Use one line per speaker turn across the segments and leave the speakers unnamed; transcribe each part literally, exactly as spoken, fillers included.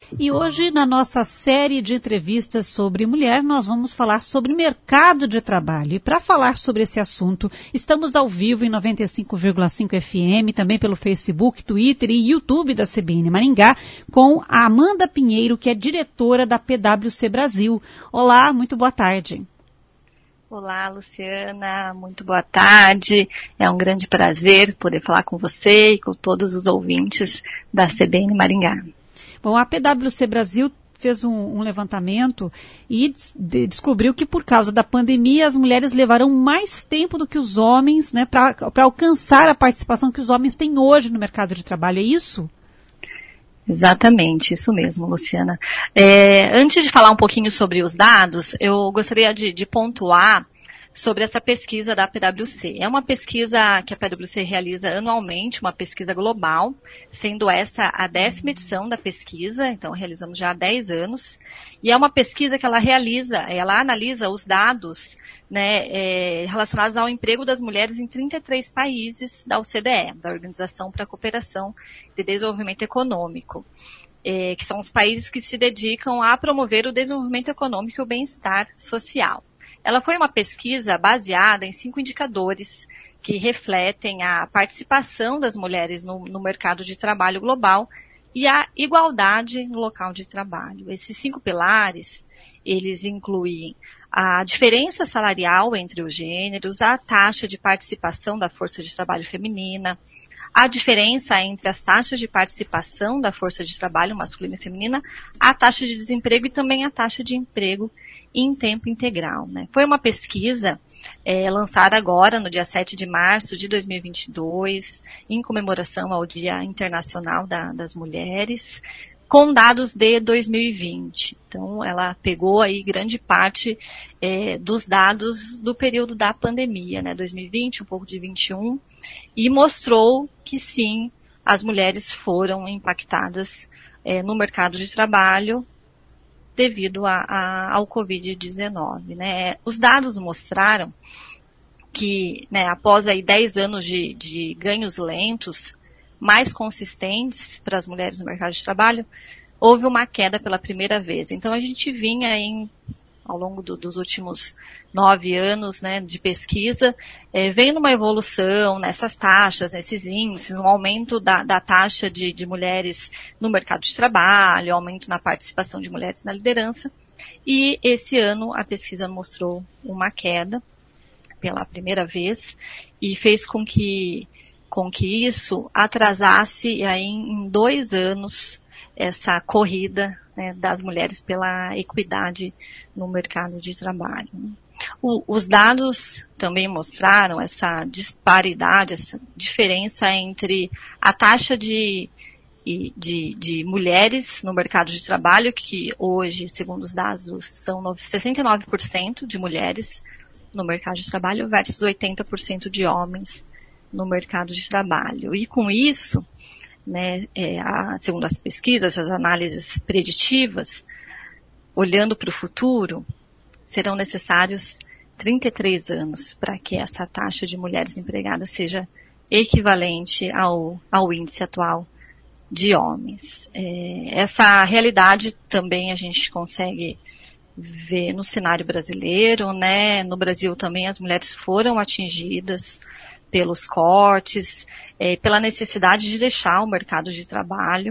E hoje, na nossa série de entrevistas sobre mulher, nós vamos falar sobre mercado de trabalho. E para falar sobre esse assunto, estamos ao vivo em noventa e cinco vírgula cinco F M, também pelo Facebook, Twitter e YouTube da C B N Maringá, com a Amanda Pinheiro, que é diretora da P W C Brasil. Olá, muito boa tarde.
Olá, Luciana, muito boa tarde. É um grande prazer poder falar com você e com todos os ouvintes da C B N Maringá.
Bom, a P W C Brasil fez um, um levantamento e de, descobriu que por causa da pandemia as mulheres levaram mais tempo do que os homens, né, para alcançar a participação que os homens têm hoje no mercado de trabalho. É isso?
Exatamente, isso mesmo, Luciana. É, antes de falar um pouquinho sobre os dados, eu gostaria de, de pontuar sobre essa pesquisa da P W C. É uma pesquisa que a P W C realiza anualmente, uma pesquisa global, sendo essa a décima edição da pesquisa, então realizamos já há dez anos, e é uma pesquisa que ela realiza, ela analisa os dados, né, é, relacionados ao emprego das mulheres em trinta e três países da O C D E, da Organização para a Cooperação e Desenvolvimento Econômico, é, que são os países que se dedicam a promover o desenvolvimento econômico e o bem-estar social. Ela foi uma pesquisa baseada em cinco indicadores que refletem a participação das mulheres no, no mercado de trabalho global e a igualdade no local de trabalho. Esses cinco pilares, eles incluem a diferença salarial entre os gêneros, a taxa de participação da força de trabalho feminina, a diferença entre as taxas de participação da força de trabalho masculina e feminina, a taxa de desemprego e também a taxa de emprego em tempo integral, né? Foi uma pesquisa é, lançada agora, no dia sete de março de dois mil e vinte e dois, em comemoração ao Dia Internacional da, das Mulheres, com dados de dois mil e vinte. Então, ela pegou aí grande parte é, dos dados do período da pandemia, né? dois mil e vinte, um pouco de vinte e um, e mostrou que sim, as mulheres foram impactadas é, no mercado de trabalho devido a, a, ao covid dezenove, né? Os dados mostraram que, né, após aí dez anos de, de ganhos lentos, mais consistentes para as mulheres no mercado de trabalho, houve uma queda pela primeira vez. Então a gente vinha em, ao longo do, dos últimos nove anos, né, de pesquisa, é, vendo uma evolução nessas taxas, nesses índices, um aumento da, da taxa de, de mulheres no mercado de trabalho, aumento na participação de mulheres na liderança. E esse ano a pesquisa mostrou uma queda pela primeira vez e fez com que, com que isso atrasasse aí em dois anos essa corrida, né, das mulheres pela equidade no mercado de trabalho. O, os dados também mostraram essa disparidade, essa diferença entre a taxa de, de, de mulheres no mercado de trabalho, que hoje, segundo os dados, são sessenta e nove por cento de mulheres no mercado de trabalho versus oitenta por cento de homens no mercado de trabalho. E com isso, né, é, a, segundo as pesquisas, as análises preditivas, olhando para o futuro, serão necessários trinta e três anos para que essa taxa de mulheres empregadas seja equivalente ao, ao índice atual de homens. É, essa realidade também a gente consegue ver no cenário brasileiro, né? No Brasil também as mulheres foram atingidas pelos cortes, é, pela necessidade de deixar o mercado de trabalho.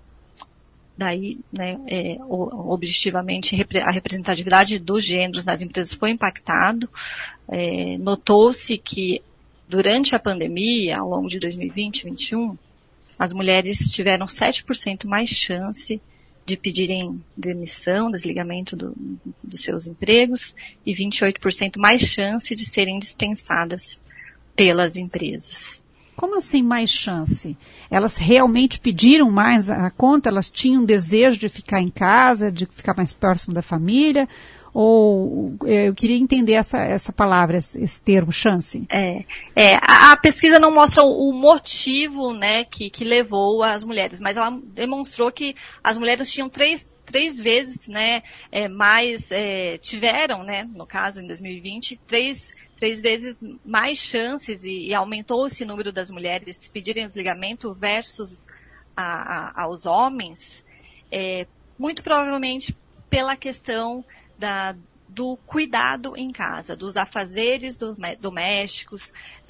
Daí, né, é, objetivamente, a representatividade dos gêneros nas empresas foi impactado. É, notou-se que durante a pandemia, ao longo de dois mil e vinte e dois mil e vinte e um, as mulheres tiveram sete por cento mais chance de pedirem demissão, desligamento do, dos seus empregos e vinte e oito por cento mais chance de serem dispensadas pelas empresas.
Como assim mais chance? Elas realmente pediram mais a conta? Elas tinham desejo de ficar em casa, de ficar mais próximo da família? Ou eu queria entender essa, essa palavra, esse, esse termo, chance.
É, é a, a pesquisa não mostra o, o motivo, né, que, que levou as mulheres, mas ela demonstrou que as mulheres tinham três, três vezes, né, é, mais, é, tiveram, né, no caso em dois mil e vinte, três, três vezes mais chances e, e aumentou esse número das mulheres pedirem desligamento versus a, a, aos homens, é, muito provavelmente pela questão da, do cuidado em casa, dos afazeres dos domésticos,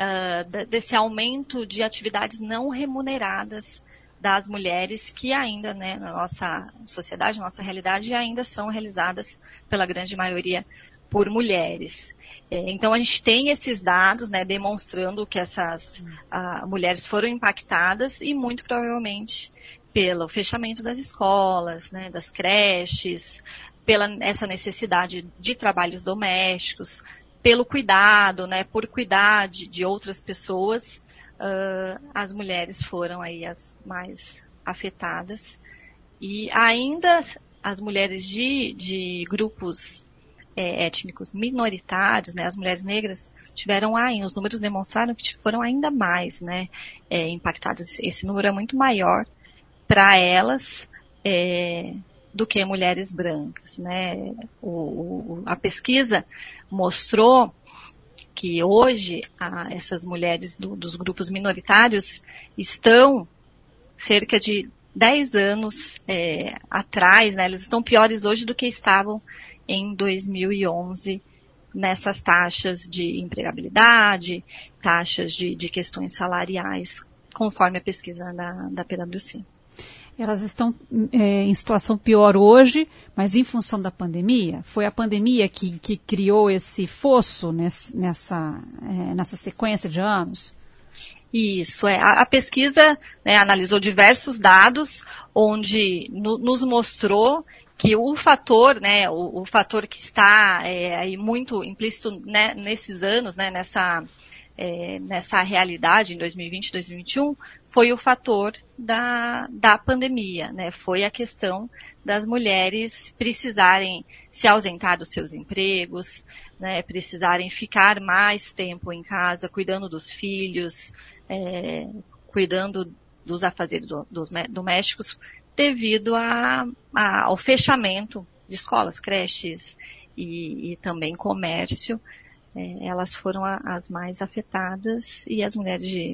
uh, desse aumento de atividades não remuneradas das mulheres que ainda, né, na nossa sociedade, na nossa realidade, ainda são realizadas pela grande maioria por mulheres. É, então a gente tem esses dados, né, demonstrando que essas uh, mulheres foram impactadas e muito provavelmente pelo fechamento das escolas, né, das creches, pela essa necessidade de trabalhos domésticos, pelo cuidado, né, por cuidar de, de outras pessoas, uh, as mulheres foram aí as mais afetadas. E ainda as mulheres de, de grupos é, étnicos minoritários, né, as mulheres negras, tiveram ainda, os números demonstraram que foram ainda mais, né, é, impactadas. Esse número é muito maior para elas, é, do que mulheres brancas, né? O, o, a pesquisa mostrou que hoje a, essas mulheres do, dos grupos minoritários estão cerca de dez anos é, atrás, né? Elas estão piores hoje do que estavam em dois mil e onze, nessas taxas de empregabilidade, taxas de, de questões salariais, conforme a pesquisa da, da P W C.
Elas estão é, em situação pior hoje, mas em função da pandemia, foi a pandemia que, que criou esse fosso nesse, nessa, é, nessa sequência de anos?
Isso, é. A, a pesquisa, né, analisou diversos dados, onde no, nos mostrou que o fator, né, o, o fator que está é, aí muito implícito, né, nesses anos, né, nessa... É, nessa realidade em dois mil e vinte, dois mil e vinte e um, foi o fator da, da pandemia, né? Foi a questão das mulheres precisarem se ausentar dos seus empregos, né? Precisarem ficar mais tempo em casa, cuidando dos filhos, é, cuidando dos afazeres do, dos domésticos, devido a, a, ao fechamento de escolas, creches e, e também comércio. É, elas foram a, as mais afetadas, e as mulheres de,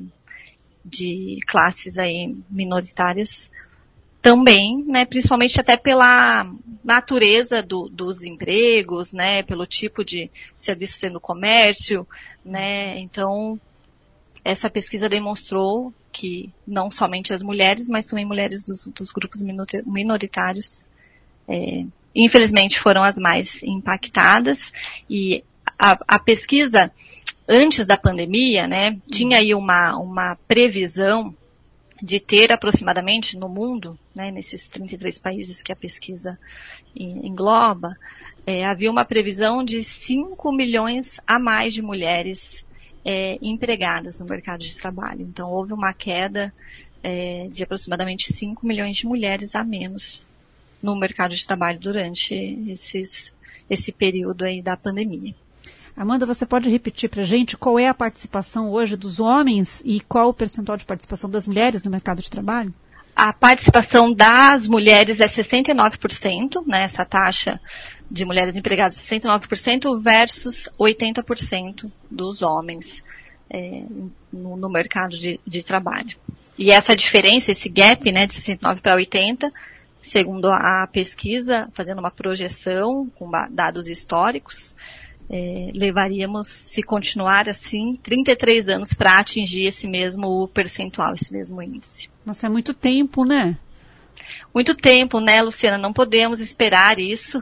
de classes aí minoritárias também, né, principalmente até pela natureza do, dos empregos, né, pelo tipo de serviço sendo comércio, né, então essa pesquisa demonstrou que não somente as mulheres, mas também mulheres dos, dos grupos minoritários, é, infelizmente foram as mais impactadas. E A, a pesquisa, antes da pandemia, né, tinha aí uma, uma previsão de ter aproximadamente no mundo, né, nesses trinta e três países que a pesquisa engloba, é, havia uma previsão de cinco milhões a mais de mulheres é, empregadas no mercado de trabalho. Então, houve uma queda é, de aproximadamente cinco milhões de mulheres a menos no mercado de trabalho durante esses, esse período aí da pandemia.
Amanda, você pode repetir para a gente qual é a participação hoje dos homens e qual o percentual de participação das mulheres no mercado de trabalho?
A participação das mulheres é sessenta e nove por cento, né, essa taxa de mulheres empregadas sessenta e nove por cento versus oitenta por cento dos homens é, no, no mercado de, de trabalho. E essa diferença, esse gap, né, de sessenta e nove para oitenta, segundo a pesquisa, fazendo uma projeção com dados históricos, É, levaríamos, se continuar assim, trinta e três anos para atingir esse mesmo percentual, esse mesmo índice.
Nossa, é muito tempo, né?
Muito tempo, né, Luciana? Não podemos esperar isso,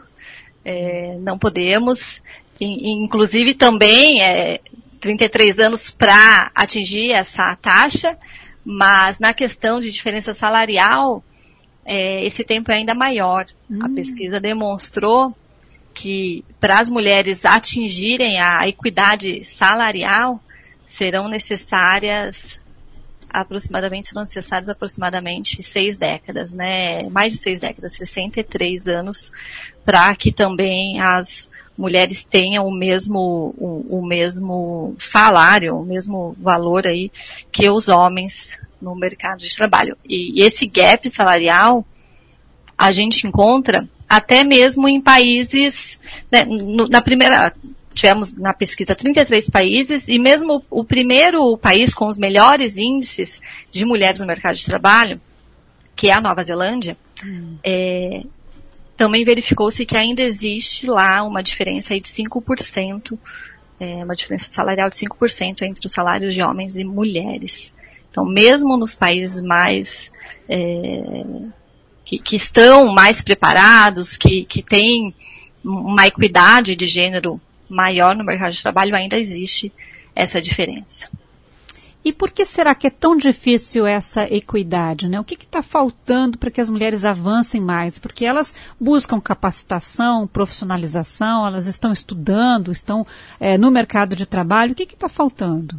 é, não podemos. E, inclusive também, é, trinta e três anos para atingir essa taxa, mas na questão de diferença salarial, é, esse tempo é ainda maior. Hum. A pesquisa demonstrou que para as mulheres atingirem a equidade salarial serão necessárias aproximadamente, serão necessárias aproximadamente seis décadas, né? Mais de seis décadas, sessenta e três anos, para que também as mulheres tenham o mesmo, o, o mesmo salário, o mesmo valor aí que os homens no mercado de trabalho. E, e esse gap salarial a gente encontra até mesmo em países, né, no, na primeira, tivemos na pesquisa trinta e três países, e mesmo o primeiro país com os melhores índices de mulheres no mercado de trabalho, que é a Nova Zelândia, hum. é, também verificou-se que ainda existe lá uma diferença aí de cinco por cento, é, uma diferença salarial de cinco por cento entre os salários de homens e mulheres. Então, mesmo nos países mais, é, que, que estão mais preparados, que, que têm uma equidade de gênero maior no mercado de trabalho, ainda existe essa diferença.
E por que será que é tão difícil essa equidade, né? O que está faltando para que as mulheres avancem mais? Porque elas buscam capacitação, profissionalização, elas estão estudando, estão é, no mercado de trabalho. O que está faltando?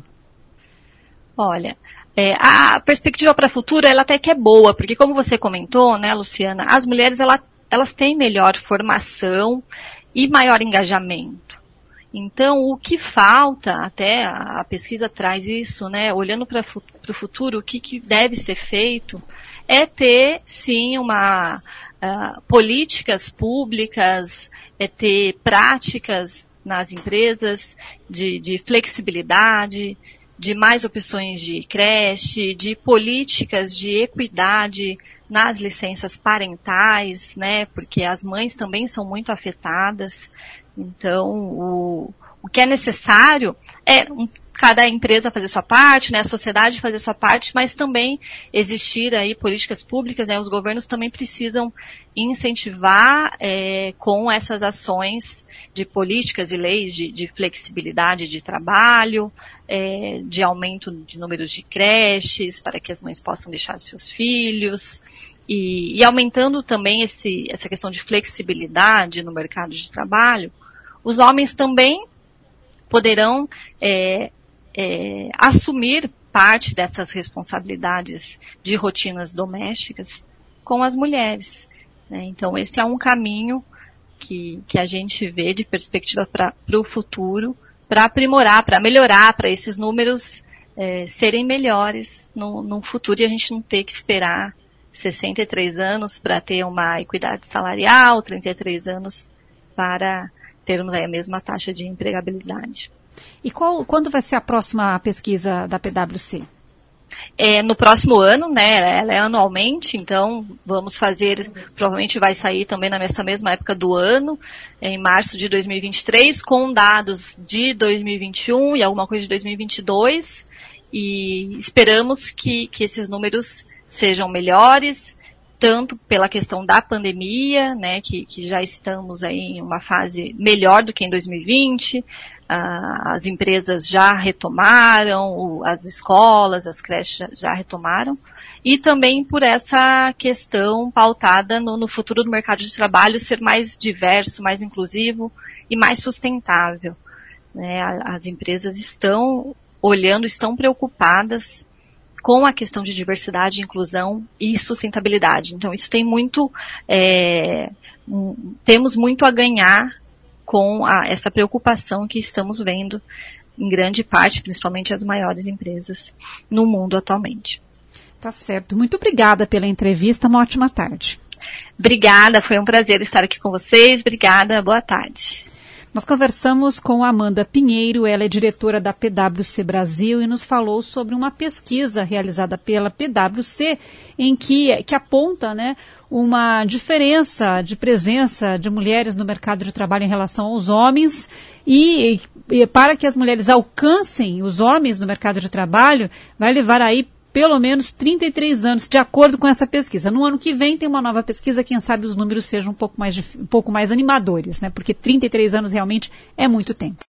Olha, é, a perspectiva para o futuro, ela até que é boa, porque como você comentou, né, Luciana, as mulheres, ela, elas têm melhor formação e maior engajamento. Então, o que falta, até a pesquisa traz isso, né, olhando para o futuro, o que, que deve ser feito, é ter, sim, uma, uh, políticas públicas, é ter práticas nas empresas de, de flexibilidade, de mais opções de creche, de políticas de equidade nas licenças parentais, né, porque as mães também são muito afetadas. Então, o, o que é necessário é um, cada empresa fazer sua parte, né, a sociedade fazer sua parte, mas também existir aí políticas públicas, né, os governos também precisam incentivar é, com essas ações de políticas e leis de, de flexibilidade de trabalho, é, de aumento de números de creches para que as mães possam deixar seus filhos. E, e aumentando também esse, essa questão de flexibilidade no mercado de trabalho, os homens também poderão é, é, assumir parte dessas responsabilidades de rotinas domésticas com as mulheres, né? Então, esse é um caminho que, que a gente vê de perspectiva para o futuro, para aprimorar, para melhorar, para esses números é, serem melhores no, no futuro e a gente não ter que esperar sessenta e três anos para ter uma equidade salarial, trinta e três anos para termos aí a mesma taxa de empregabilidade.
E qual, quando vai ser a próxima pesquisa da P W C?
É, no próximo ano, né, ela é anualmente, então vamos fazer, provavelmente vai sair também nessa mesma época do ano, em março de dois mil e vinte e três, com dados de dois mil e vinte e um e alguma coisa de dois mil e vinte e dois, e esperamos que, que esses números sejam melhores, tanto pela questão da pandemia, né, que, que já estamos aí em uma fase melhor do que em dois mil e vinte, ah, as empresas já retomaram, as escolas, as creches já, já retomaram, e também por essa questão pautada no, no futuro do mercado de trabalho ser mais diverso, mais inclusivo e mais sustentável, né. As empresas estão olhando, estão preocupadas com a questão de diversidade, inclusão e sustentabilidade. Então, isso tem muito, é, um, temos muito a ganhar com a, essa preocupação que estamos vendo em grande parte, principalmente as maiores empresas no mundo atualmente.
Tá certo. Muito obrigada pela entrevista. Uma ótima tarde.
Obrigada, foi um prazer estar aqui com vocês. Obrigada, boa tarde.
Nós conversamos com Amanda Pinheiro, ela é diretora da P W C Brasil e nos falou sobre uma pesquisa realizada pela P W C em que, que aponta, né, uma diferença de presença de mulheres no mercado de trabalho em relação aos homens e, e para que as mulheres alcancem os homens no mercado de trabalho, vai levar aí pelo menos trinta e três anos, de acordo com essa pesquisa. No ano que vem tem uma nova pesquisa, quem sabe os números sejam um pouco mais, um pouco mais animadores, né? Porque trinta e três anos realmente é muito tempo.